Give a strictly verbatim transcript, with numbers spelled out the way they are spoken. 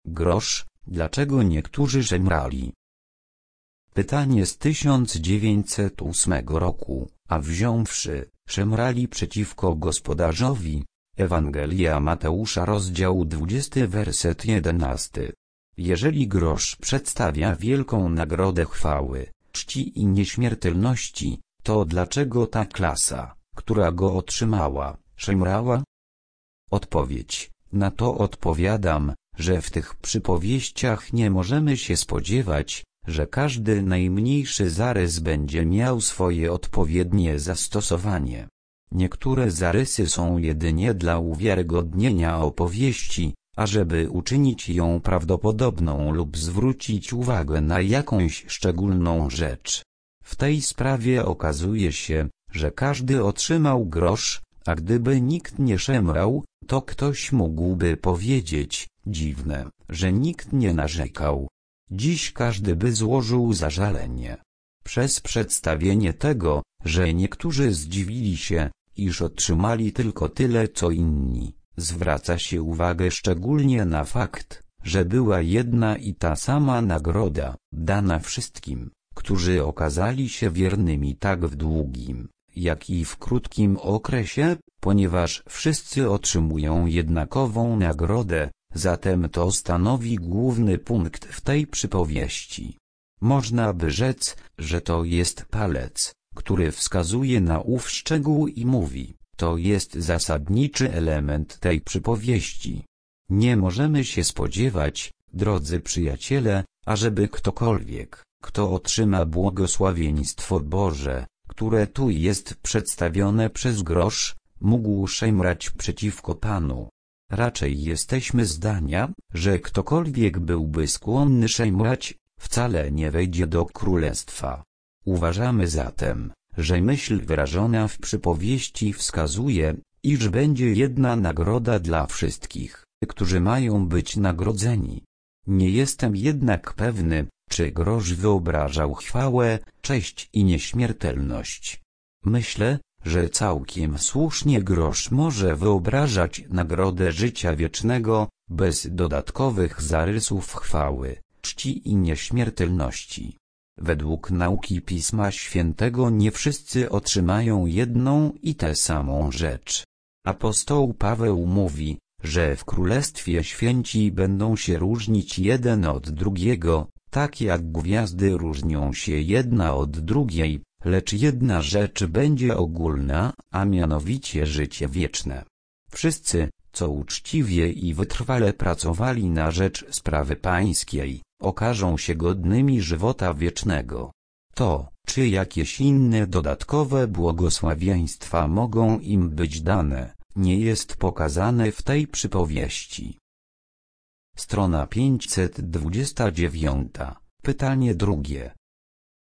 grosz, dlaczego niektórzy szemrali? Pytanie z tysiąc dziewięćset ósmego roku, a wziąwszy, szemrali przeciwko gospodarzowi. Ewangelia Mateusza rozdział dwudziesty werset jedenasty. Jeżeli grosz przedstawia wielką nagrodę chwały, czci i nieśmiertelności, to dlaczego ta klasa, która go otrzymała, szemrała? Odpowiedź na to odpowiadam, że w tych przypowieściach nie możemy się spodziewać, że każdy najmniejszy zarys będzie miał swoje odpowiednie zastosowanie. Niektóre zarysy są jedynie dla uwiarygodnienia opowieści, ażeby uczynić ją prawdopodobną lub zwrócić uwagę na jakąś szczególną rzecz. W tej sprawie okazuje się, że każdy otrzymał grosz, a gdyby nikt nie szemrał, to ktoś mógłby powiedzieć, dziwne, że nikt nie narzekał. Dziś każdy by złożył zażalenie. Przez przedstawienie tego, że niektórzy zdziwili się, iż otrzymali tylko tyle co inni, zwraca się uwagę szczególnie na fakt, że była jedna i ta sama nagroda, dana wszystkim, którzy okazali się wiernymi tak w długim, jak i w krótkim okresie, ponieważ wszyscy otrzymują jednakową nagrodę, zatem to stanowi główny punkt w tej przypowieści. Można by rzec, że to jest palec, który wskazuje na ów szczegół i mówi, to jest zasadniczy element tej przypowieści. Nie możemy się spodziewać, drodzy przyjaciele, ażeby ktokolwiek, kto otrzyma błogosławieństwo Boże, które tu jest przedstawione przez grosz, mógł szemrać przeciwko Panu. Raczej jesteśmy zdania, że ktokolwiek byłby skłonny szemrać, wcale nie wejdzie do królestwa. Uważamy zatem, że myśl wyrażona w przypowieści wskazuje, iż będzie jedna nagroda dla wszystkich, którzy mają być nagrodzeni. Nie jestem jednak pewny, czy grosz wyobrażał chwałę, cześć i nieśmiertelność. Myślę, że całkiem słusznie grosz może wyobrażać nagrodę życia wiecznego, bez dodatkowych zarysów chwały, czci i nieśmiertelności. Według nauki Pisma Świętego nie wszyscy otrzymają jedną i tę samą rzecz. Apostoł Paweł mówi, że w Królestwie Święci będą się różnić jeden od drugiego, tak jak gwiazdy różnią się jedna od drugiej, lecz jedna rzecz będzie ogólna, a mianowicie życie wieczne. Wszyscy, co uczciwie i wytrwale pracowali na rzecz sprawy pańskiej, okażą się godnymi żywota wiecznego. To, czy jakieś inne dodatkowe błogosławieństwa mogą im być dane, nie jest pokazane w tej przypowieści. Strona pięćset dwadzieścia dziewięć. Pytanie drugie.